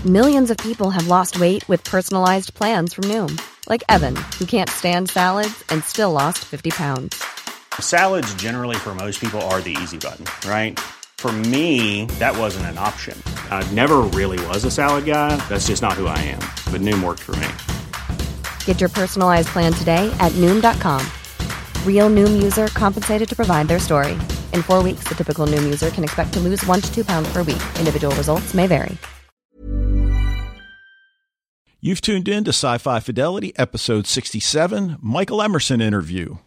Millions of people have lost weight with personalized plans from Noom. Like Evan, who can't stand salads and still lost 50 pounds. Salads generally for most people are the easy button, right? For me, that wasn't an option. I never really was a salad guy. That's just not who I am. But Noom worked for me. Get your personalized plan today at Noom.com. Real Noom user compensated to provide their story. In 4 weeks, the typical Noom user can expect to lose 1 to 2 pounds per week. Individual results may vary. You've tuned in to Sci-Fi Fidelity, episode 67, Michael Emerson interview.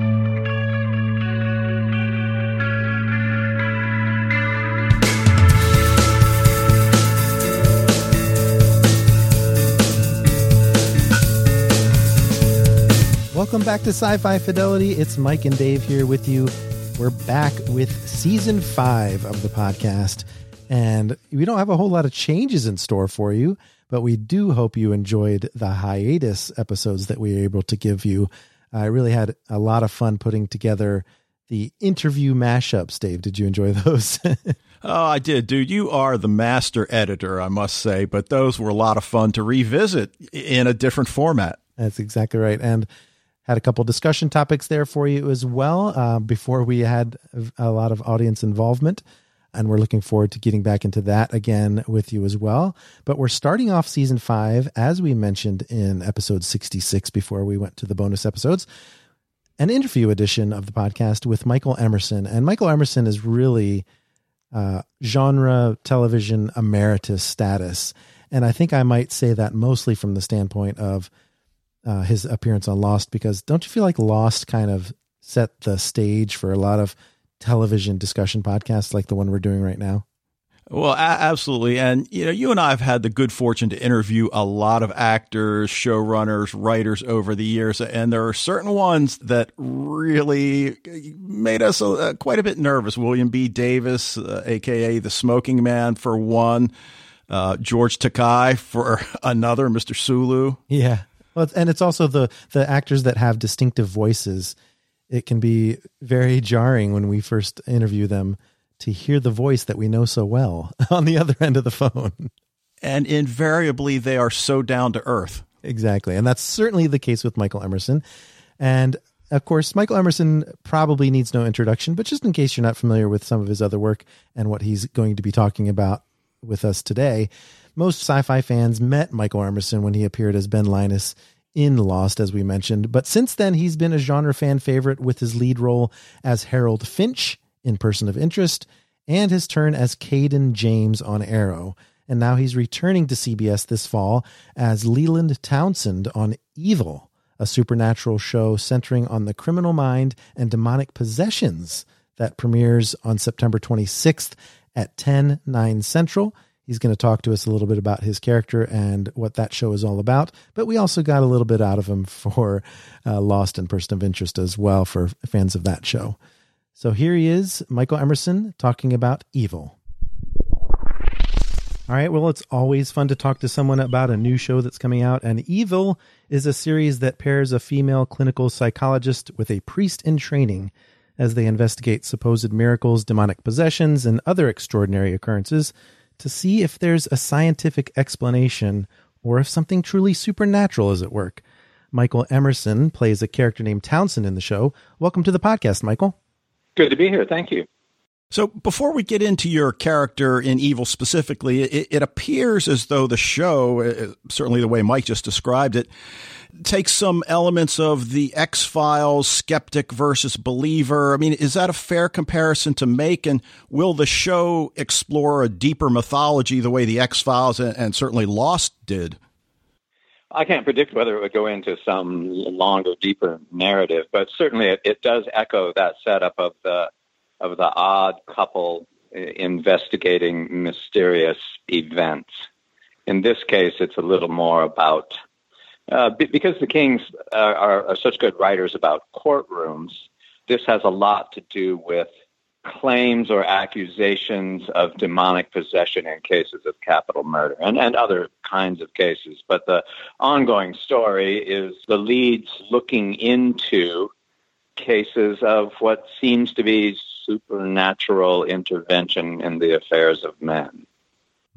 Welcome back to Sci-Fi Fidelity. It's Mike and Dave here with you. We're back with season 5 of the podcast, and we don't have a whole lot of changes in store for you, but we do hope you enjoyed the hiatus episodes that we were able to give you. I really had a lot of fun putting together the interview mashups. Dave, did you enjoy those? Oh, I did, dude. You are the master editor, I must say, but those were a lot of fun to revisit in a different format. That's exactly right. And had a couple discussion topics there for you as well before we had a lot of audience involvement. And we're looking forward to getting back into that again with you as well. But we're starting off season 5, as we mentioned in episode 66 before we went to the bonus episodes, an interview edition of the podcast with Michael Emerson. And Michael Emerson is really genre television emeritus status. And I think I might say that mostly from the standpoint of his appearance on Lost, because don't you feel like Lost kind of set the stage for a lot of television discussion podcasts like the one we're doing right now? Well, absolutely. And, you and I have had the good fortune to interview a lot of actors, showrunners, writers over the years. And there are certain ones that really made us quite a bit nervous. William B. Davis, a.k.a. the Smoking Man, for one. George Takei for another, Mr. Sulu. Yeah. Well, and it's also the actors that have distinctive voices. It can be very jarring when we first interview them to hear the voice that we know so well on the other end of the phone. And invariably, they are so down to earth. Exactly. And that's certainly the case with Michael Emerson. And of course, Michael Emerson probably needs no introduction, but just in case you're not familiar with some of his other work and what he's going to be talking about with us today, most sci-fi fans met Michael Emerson when he appeared as Ben Linus in Lost, as we mentioned. But since then, he's been a genre fan favorite with his lead role as Harold Finch in Person of Interest and his turn as Caden James on Arrow. And now he's returning to CBS this fall as Leland Townsend on Evil, a supernatural show centering on the criminal mind and demonic possessions that premieres on September 26th at 10/9 Central. He's going to talk to us a little bit about his character and what that show is all about. But we also got a little bit out of him for Lost and Person of Interest as well for fans of that show. So here he is, Michael Emerson, talking about Evil. All right, well, it's always fun to talk to someone about a new show that's coming out. And Evil is a series that pairs a female clinical psychologist with a priest in training as they investigate supposed miracles, demonic possessions, and other extraordinary occurrences to see if there's a scientific explanation or if something truly supernatural is at work. Michael Emerson plays a character named Townsend in the show. Welcome to the podcast, Michael. Good to be here. Thank you. So before we get into your character in Evil specifically, it appears as though the show, certainly the way Mike just described it, takes some elements of the X-Files, skeptic versus believer. I mean, is that a fair comparison to make? And will the show explore a deeper mythology the way the X-Files and certainly Lost did? I can't predict whether it would go into some longer, deeper narrative, but certainly it does echo that setup of the odd couple investigating mysterious events. In this case, it's a little more about, because the Kings are such good writers about courtrooms, this has a lot to do with claims or accusations of demonic possession in cases of capital murder and other kinds of cases. But the ongoing story is the leads looking into cases of what seems to be supernatural intervention in the affairs of men.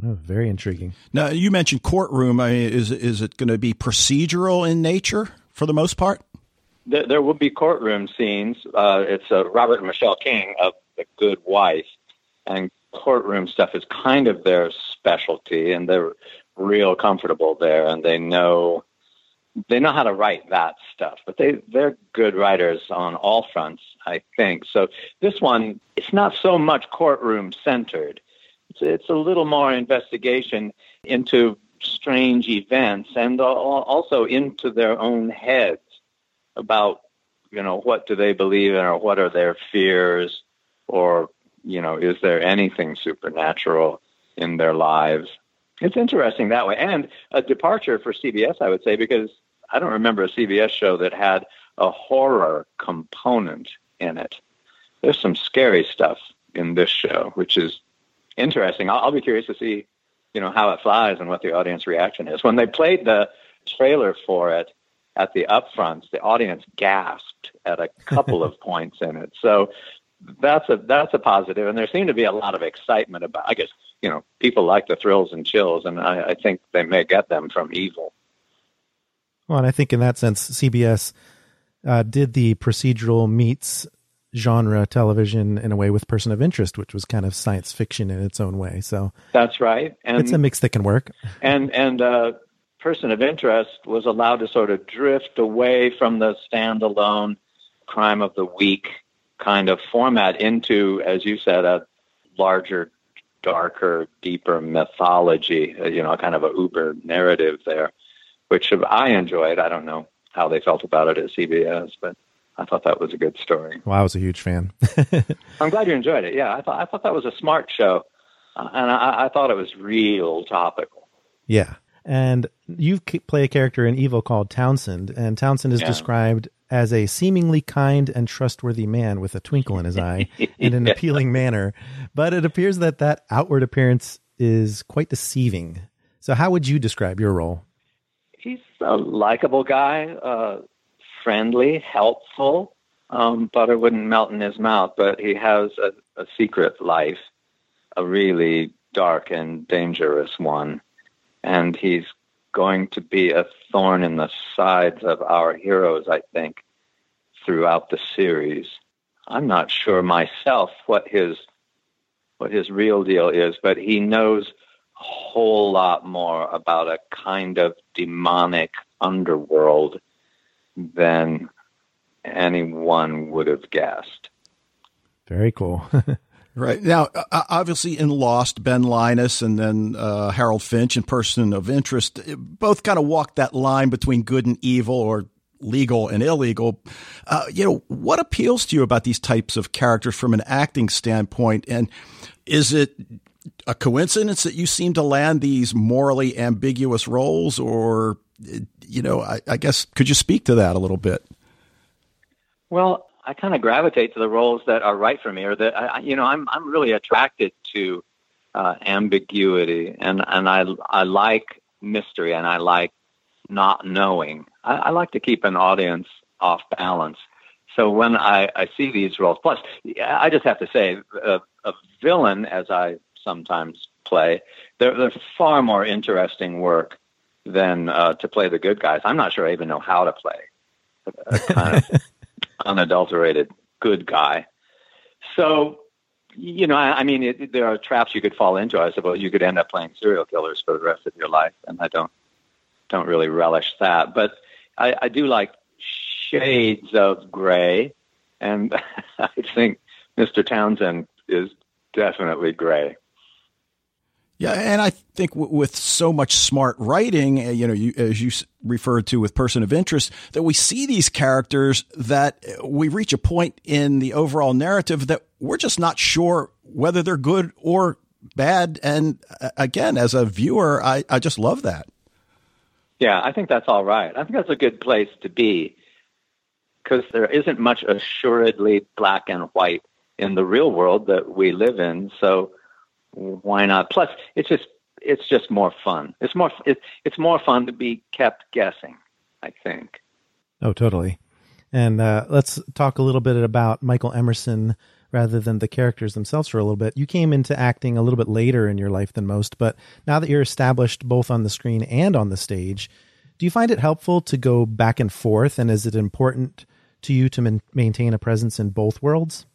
Oh, very intriguing. Now, you mentioned courtroom. I mean, is it going to be procedural in nature for the most part? There will be courtroom scenes. It's Robert and Michelle King of The Good Wife, and courtroom stuff is kind of their specialty, and they're real comfortable there, and they know how to write that stuff. But they're good writers on all fronts, I think. So this one, it's not so much courtroom centered. It's a little more investigation into strange events and also into their own heads about, what do they believe in, or what are their fears, or, is there anything supernatural in their lives? It's interesting that way, and a departure for CBS, I would say, because I don't remember a CBS show that had a horror component in it. There's some scary stuff in this show, which is interesting. I'll be curious to see, how it flies and what the audience reaction is. When they played the trailer for it at the upfronts, the audience gasped at a couple of points in it. So that's a positive, and there seemed to be a lot of excitement about. I guess people like the thrills and chills, and I think they may get them from Evil. Well, and I think in that sense, CBS did the procedural meets genre television in a way with Person of Interest, which was kind of science fiction in its own way. So that's right. And it's a mix that can work. And Person of Interest was allowed to sort of drift away from the standalone crime of the week kind of format into, as you said, a larger, darker, deeper mythology, kind of a uber narrative there, which I enjoyed. I don't know how they felt about it at CBS, but I thought that was a good story. Well, I was a huge fan. I'm glad you enjoyed it. Yeah, I thought that was a smart show, and I thought it was real topical. Yeah, and you play a character in Evil called Townsend, and Townsend is described as a seemingly kind and trustworthy man with a twinkle in his eye and an appealing manner, but it appears that outward appearance is quite deceiving. So how would you describe your role? He's a likable guy, friendly, helpful. Butter wouldn't melt in his mouth, but he has a secret life, a really dark and dangerous one. And he's going to be a thorn in the sides of our heroes, I think, throughout the series. I'm not sure myself what his real deal is, but he knows a whole lot more about a kind of demonic underworld than anyone would have guessed. Very cool. Right. Now, obviously in Lost, Ben Linus and then Harold Finch in Person of Interest both kind of walk that line between good and evil, or legal and illegal. What appeals to you about these types of characters from an acting standpoint? And is it a coincidence that you seem to land these morally ambiguous roles, or, I guess, could you speak to that a little bit? Well, I kind of gravitate to the roles that are right for me, or that I'm really attracted to ambiguity, and I like mystery, and I like not knowing. I like to keep an audience off balance. So when I see these roles, plus I just have to say, a villain, as I sometimes play, they're far more interesting work than to play the good guys. I'm not sure I even know how to play a kind of unadulterated good guy. So, there are traps you could fall into. I suppose you could end up playing serial killers for the rest of your life, and I don't really relish that. But I do like shades of gray, and I think Mr. Townsend is definitely gray. Yeah, and I think with so much smart writing, as you referred to with Person of Interest, that we see these characters that we reach a point in the overall narrative that we're just not sure whether they're good or bad. And again, as a viewer, I just love that. Yeah, I think that's all right. I think that's a good place to be, because there isn't much assuredly black and white in the real world that we live in. So why not? Plus, it's just more fun. It's more fun to be kept guessing, I think. Oh, totally. And let's talk a little bit about Michael Emerson, rather than the characters themselves for a little bit. You came into acting a little bit later in your life than most, but now that you're established both on the screen and on the stage, do you find it helpful to go back and forth? And is it important to you to maintain a presence in both worlds?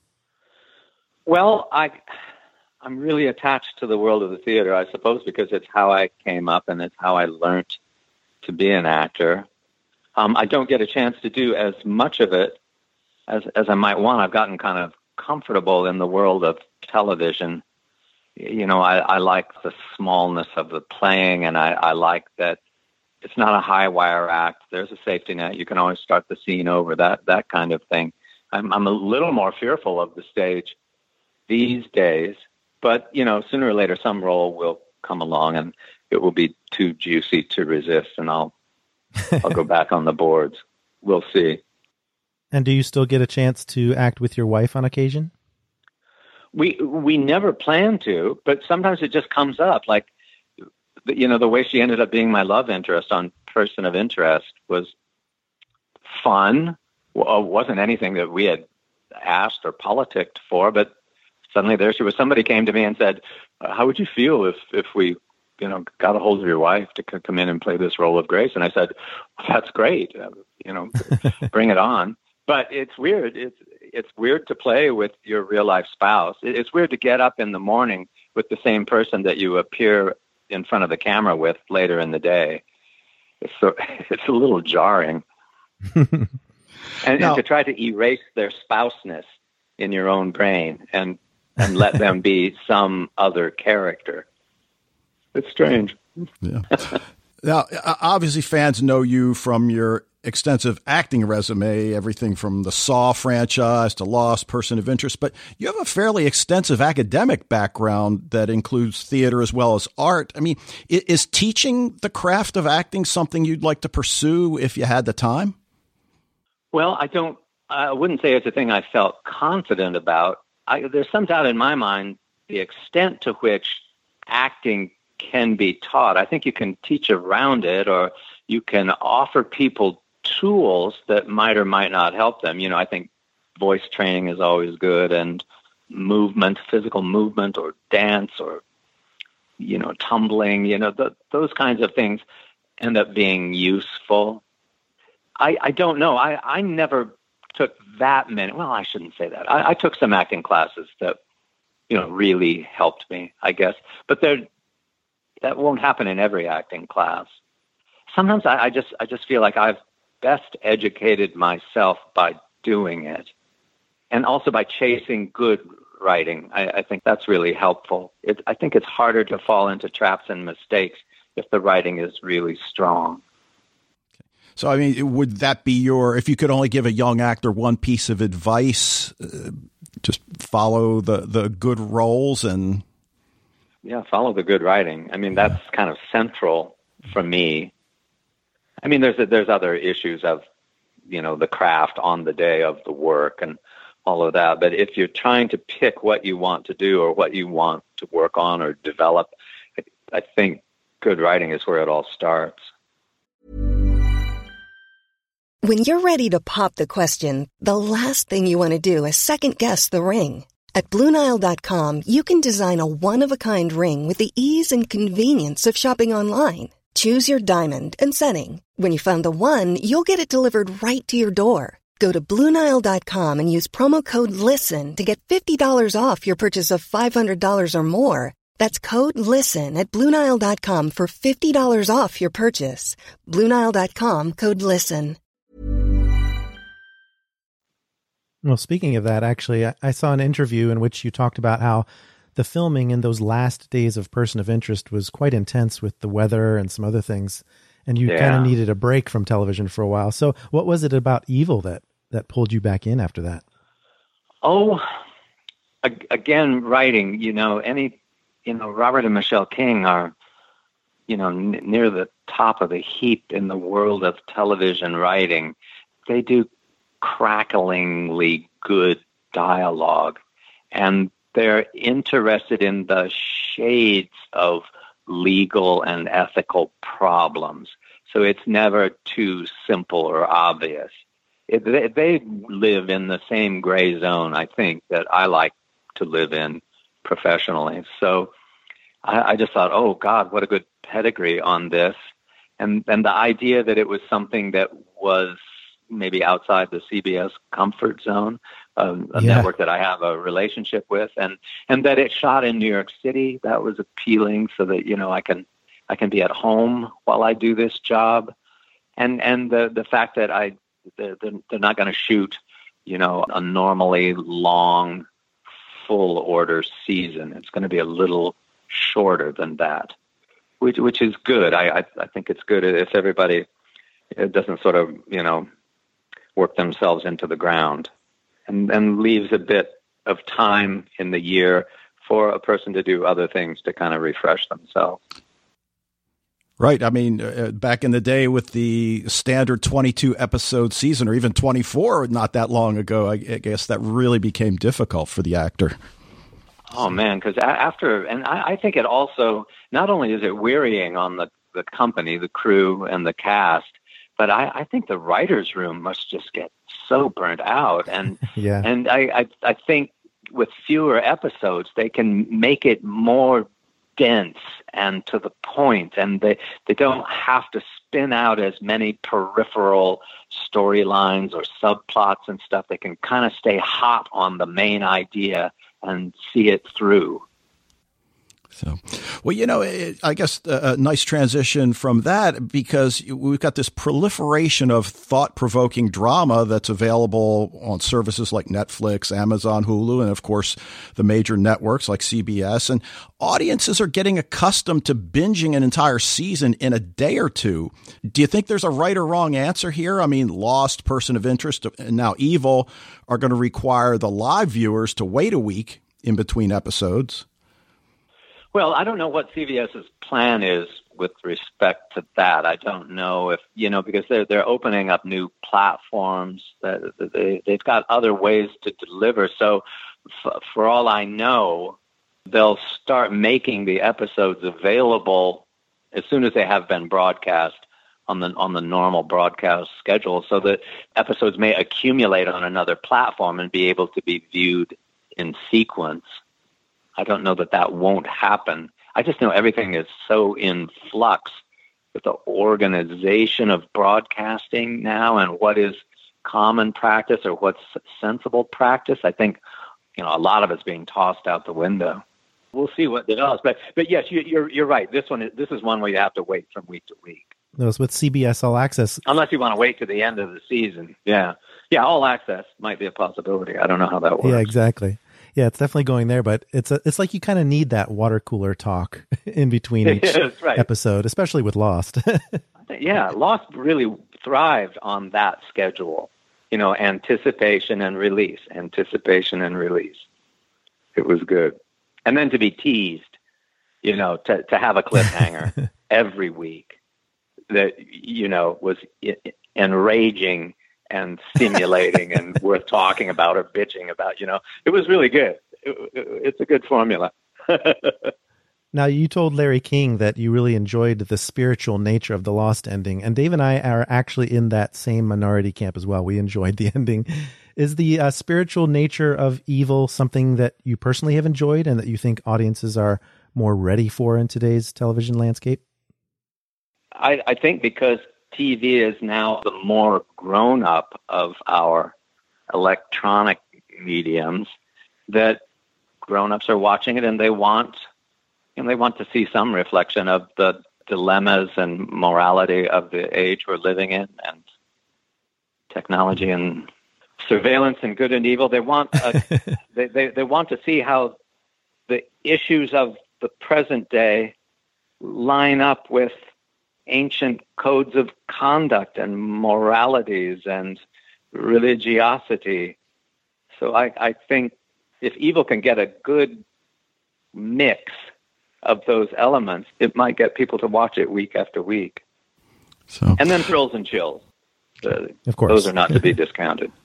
Well, I'm really attached to the world of the theater, I suppose, because it's how I came up and it's how I learned to be an actor. I don't get a chance to do as much of it as I might want. I've gotten kind of comfortable in the world of television. You know, I like the smallness of the playing, and I like that it's not a high wire act. There's a safety net. You can always start the scene over, that kind of thing. I'm a little more fearful of the stage these days, but, you know, sooner or later some role will come along and it will be too juicy to resist, and I'll go back on the boards. We'll see. And do you still get a chance to act with your wife on occasion? We never plan to, but sometimes it just comes up. Like, you know, the way she ended up being my love interest on Person of Interest was fun. Well, wasn't anything that we had asked or politicked for, but suddenly there she was. Somebody came to me and said, how would you feel if we, you know, got a hold of your wife to come in and play this role of Grace? And I said, well, that's great. You know, bring it on. But it's weird. It's weird to play with your real life spouse. It's weird to get up in the morning with the same person that you appear in front of the camera with later in the day. It's a little jarring. and to try to erase their spouseness in your own brain and let them be some other character. It's strange. Yeah. Now, obviously, fans know you from your extensive acting resume, everything from the Saw franchise to Lost, Person of Interest, but you have a fairly extensive academic background that includes theater as well as art. I mean, is teaching the craft of acting something you'd like to pursue if you had the time? Well, I wouldn't say it's a thing I felt confident about. There's some doubt in my mind the extent to which acting can be taught. I think you can teach around it, or you can offer people tools that might or might not help them. You know, I think voice training is always good, and movement, physical movement, or dance, or, you know, tumbling, you know, those kinds of things end up being useful. I don't know. I never took that many. Well, I shouldn't say that. I took some acting classes that, you know, really helped me, I guess. But that won't happen in every acting class. Sometimes I just feel like I've best educated myself by doing it, and also by chasing good writing. I think that's really helpful. I think it's harder to fall into traps and mistakes if the writing is really strong. So, I mean, would that be if you could only give a young actor one piece of advice, just follow the good roles and... Yeah, follow the good writing. I mean, that's kind of central for me. I mean, there's other issues of, you know, the craft on the day of the work and all of that. But if you're trying to pick what you want to do or what you want to work on or develop, I think good writing is where it all starts. When you're ready to pop the question, the last thing you want to do is second-guess the ring. At BlueNile.com, you can design a one-of-a-kind ring with the ease and convenience of shopping online. Choose your diamond and setting. When you find the one, you'll get it delivered right to your door. Go to BlueNile.com and use promo code LISTEN to get $50 off your purchase of $500 or more. That's code LISTEN at BlueNile.com for $50 off your purchase. BlueNile.com, code LISTEN. Well, speaking of that, actually, I saw an interview in which you talked about how the filming in those last days of Person of Interest was quite intense with the weather and some other things, and you kind of needed a break from television for a while. So what was it about Evil that pulled you back in after that? Oh, again, writing, Robert and Michelle King are, near the top of the heap in the world of television writing. They do cracklingly good dialogue, and they're interested in the shades of legal and ethical problems. So it's never too simple or obvious. they live in the same gray zone, I think, that I like to live in professionally. So I just thought, oh, God, what a good pedigree on this. And the idea that it was something that was maybe outside the CBS comfort zone, a network that I have a relationship with, and that it shot in New York City, that was appealing, so that, you know, I can be at home while I do this job. And the fact that they're not going to shoot, you know, a normally long full order season. It's going to be a little shorter than that, which is good. I think it's good if everybody doesn't sort of, you know, work themselves into the ground, and leaves a bit of time in the year for a person to do other things to kind of refresh themselves. Right. I mean, back in the day with the standard 22 episode season, or even 24, not that long ago, I guess that really became difficult for the actor. Oh, man, because I think it also, not only is it wearying on the company, the crew, and the cast, but I think the writer's room must just get so burnt out. And and I think with fewer episodes, they can make it more dense and to the point, and they don't have to spin out as many peripheral storylines or subplots and stuff. They can kind of stay hot on the main idea and see it through. So, well, you know, I guess a nice transition from that, because we've got this proliferation of thought-provoking drama that's available on services like Netflix, Amazon, Hulu, and, of course, the major networks like CBS. And audiences are getting accustomed to binging an entire season in a day or two. Do you think there's a right or wrong answer here? I mean, Lost, Person of Interest, and now Evil are going to require the live viewers to wait a week in between episodes. Well, I don't know what CBS's plan is with respect to that. I don't know if, you know, because they're opening up new platforms. They've got other ways to deliver. So for all I know, they'll start making the episodes available as soon as they have been broadcast on the normal broadcast schedule, so that episodes may accumulate on another platform and be able to be viewed in sequence. I don't know that won't happen. I just know everything is so in flux with the organization of broadcasting now, and what is common practice or what's sensible practice. I think, you know, a lot of it's being tossed out the window. We'll see what develops. But yes, you're right. This is one where you have to wait from week to week. Those with CBS All Access. Unless you want to wait to the end of the season. Yeah, All Access might be a possibility. I don't know how that works. Yeah, exactly. Yeah, it's definitely going there, but it's like you kind of need that water cooler talk in between each episode, especially with Lost. Yeah, Lost really thrived on that schedule. You know, anticipation and release. It was good. And then to be teased, you know, to have a cliffhanger every week that, you know, was enraging and stimulating and worth talking about or bitching about. You know, it was really good. It's a good formula. Now, you told Larry King that you really enjoyed the spiritual nature of the Lost ending, and Dave and I are actually in that same minority camp as well. We enjoyed the ending. Is the spiritual nature of Evil something that you personally have enjoyed and that you think audiences are more ready for in today's television landscape? I think because TV is now the more grown-up of our electronic mediums, that grown-ups are watching it, and they want to see some reflection of the dilemmas and morality of the age we're living in, and technology and surveillance and good and evil. They want they want to see how the issues of the present day line up with ancient codes of conduct and moralities and religiosity. So I think if Evil can get a good mix of those elements, it might get people to watch it week after week. So, and then Thrills and Chills. Of course. Those are not to be discounted.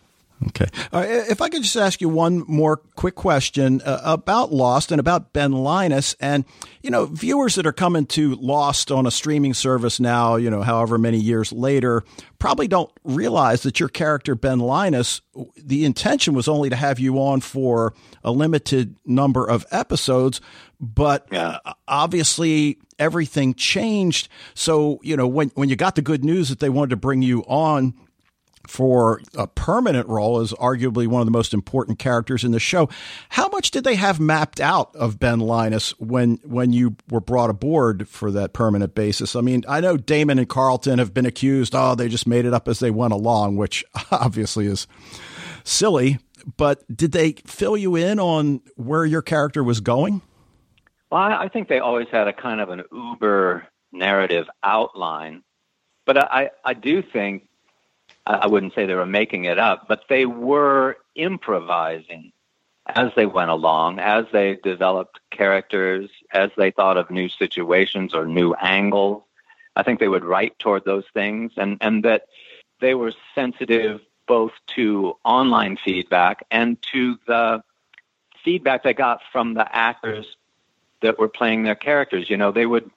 Okay. If I could just ask you one more quick question about Lost and about Ben Linus. And, viewers that are coming to Lost on a streaming service now, however many years later, probably don't realize that your character, Ben Linus, the intention was only to have you on for a limited number of episodes. But obviously everything changed. So, when you got the good news that they wanted to bring you on for a permanent role as arguably one of the most important characters in the show, how much did they have mapped out of Ben Linus when you were brought aboard for that permanent basis? I mean, I know Damon and Carlton have been accused, they just made it up as they went along, which obviously is silly. But did they fill you in on where your character was going? Well, I think they always had a kind of an uber narrative outline. But I do think, I wouldn't say they were making it up, but they were improvising as they went along, as they developed characters, as they thought of new situations or new angles. I think they would write toward those things, and that they were sensitive both to online feedback and to the feedback they got from the actors that were playing their characters. They would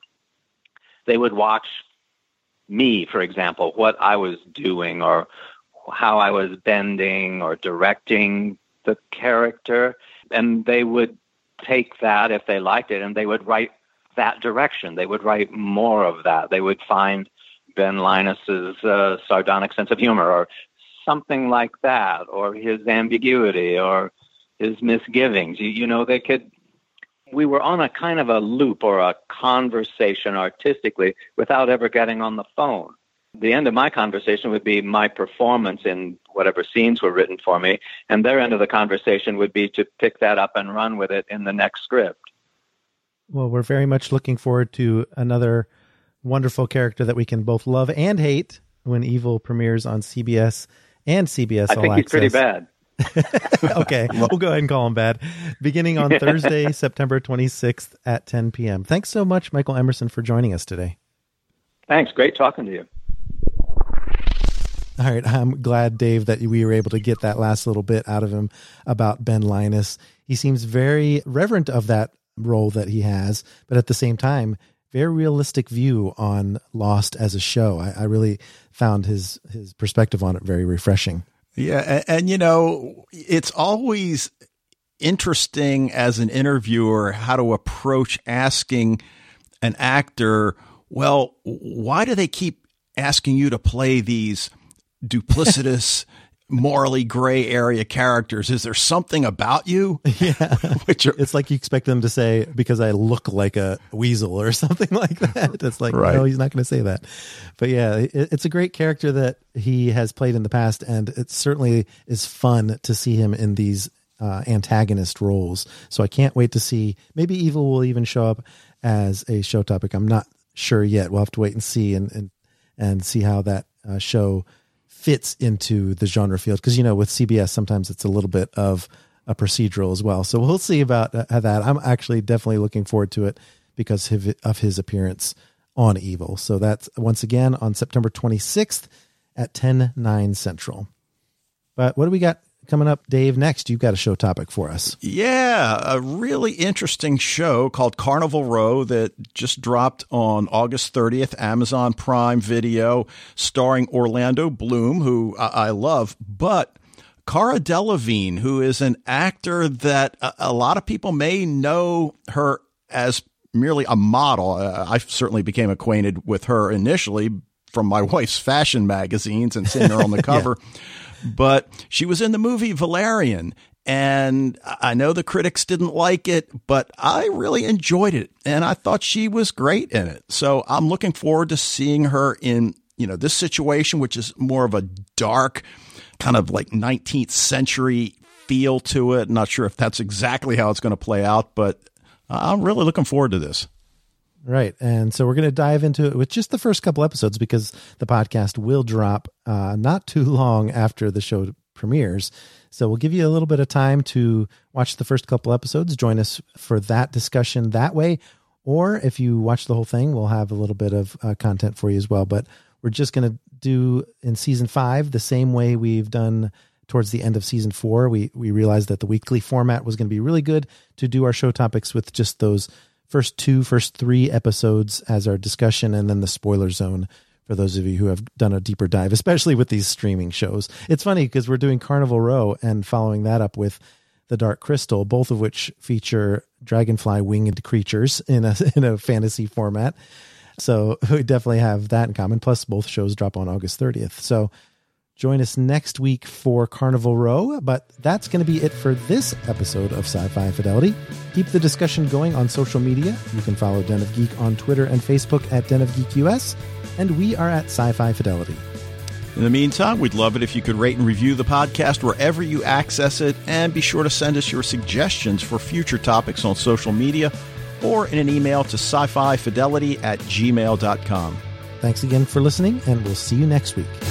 watch me, for example, what I was doing or how I was bending or directing the character. And they would take that if they liked it and they would write that direction. They would write more of that. They would find Ben Linus's sardonic sense of humor or something like that, or his ambiguity or his misgivings. We were on a kind of a loop or a conversation artistically without ever getting on the phone. The end of my conversation would be my performance in whatever scenes were written for me, and their end of the conversation would be to pick that up and run with it in the next script. Well, we're very much looking forward to another wonderful character that we can both love and hate when Evil premieres on CBS and CBS All Access. I think he's pretty bad. Okay, we'll go ahead and call him bad. Beginning on Thursday, September 26th at 10 p.m. Thanks so much, Michael Emerson, for joining us today. Thanks. Great talking to you. All right. I'm glad, Dave, that we were able to get that last little bit out of him about Ben Linus. He seems very reverent of that role that he has, but at the same time, very realistic view on Lost as a show. I really found his perspective on it very refreshing. Yeah. And, it's always interesting as an interviewer how to approach asking an actor, well, why do they keep asking you to play these duplicitous, morally gray area characters? Is there something about you? Yeah. It's like you expect them to say, because I look like a weasel or something like that. It's like, right. No, he's not going to say that. But yeah, it's a great character that he has played in the past. And it certainly is fun to see him in these antagonist roles. So I can't wait to see, maybe Evil will even show up as a show topic. I'm not sure yet. We'll have to wait and see and see how that show fits into the genre field. Because, with CBS, sometimes it's a little bit of a procedural as well. So we'll see about that. I'm actually definitely looking forward to it because of his appearance on Evil. So that's once again on September 26th at 10/9 Central. But what do we got coming up, Dave? Next, you've got a show topic for us. Yeah, a really interesting show called Carnival Row that just dropped on August 30th, Amazon Prime Video, starring Orlando Bloom, who I love, but Cara Delevingne, who is an actor that a lot of people may know her as merely a model. I certainly became acquainted with her initially from my wife's fashion magazines and seeing her on the cover. Yeah. But she was in the movie Valerian, and I know the critics didn't like it, but I really enjoyed it, and I thought she was great in it. So I'm looking forward to seeing her in, this situation, which is more of a dark, kind of like 19th century feel to it. Not sure if that's exactly how it's going to play out, but I'm really looking forward to this. Right. And so we're going to dive into it with just the first couple episodes because the podcast will drop not too long after the show premieres. So we'll give you a little bit of time to watch the first couple episodes. Join us for that discussion that way. Or if you watch the whole thing, we'll have a little bit of content for you as well. But we're just going to do in season 5 the same way we've done towards the end of season 4, we realized that the weekly format was going to be really good to do our show topics with just those first 3 episodes as our discussion, and then the spoiler zone for those of you who have done a deeper dive, especially with these streaming shows. It's funny because we're doing Carnival Row and following that up with The Dark Crystal, both of which feature dragonfly winged creatures in a fantasy format. So we definitely have that in common. Plus, both shows drop on August 30th. So join us next week for Carnival Row. But that's going to be it for this episode of Sci-Fi Fidelity. Keep the discussion going on social media. You can follow Den of Geek on Twitter and Facebook at Den of Geek US. And we are at Sci-Fi Fidelity. In the meantime, we'd love it if you could rate and review the podcast wherever you access it. And be sure to send us your suggestions for future topics on social media or in an email to sci-fifidelity@gmail.com. Thanks again for listening, and we'll see you next week.